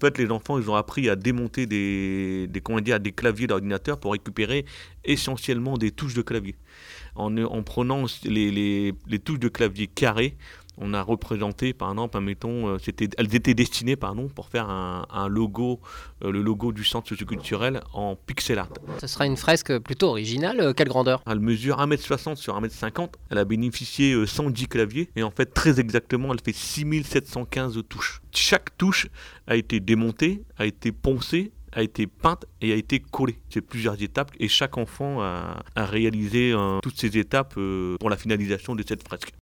fait, les enfants, ils ont appris à démonter des claviers d'ordinateur pour récupérer essentiellement des touches de clavier. En prenant les touches de clavier carrées, on a représenté, par exemple, admettons, elles étaient destinées, pour faire un logo, le logo du centre socioculturel en pixel art. Ce sera une fresque plutôt originale. Quelle grandeur? Elle mesure 1,60 m sur 1,50 m. Elle a bénéficié 110 claviers. Et en fait, très exactement, elle fait 6715 touches. Chaque touche a été démontée, a été poncée, a été peinte et a été collée. C'est plusieurs étapes et chaque enfant a réalisé toutes ces étapes pour la finalisation de cette fresque.